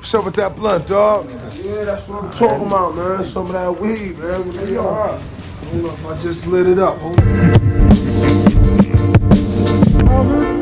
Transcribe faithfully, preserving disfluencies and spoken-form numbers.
What's up with that blunt, dog? Yeah, that's what I'm talking about, man. Some of that weed, man. Really hard. Hold up, I just lit it up. Hold up.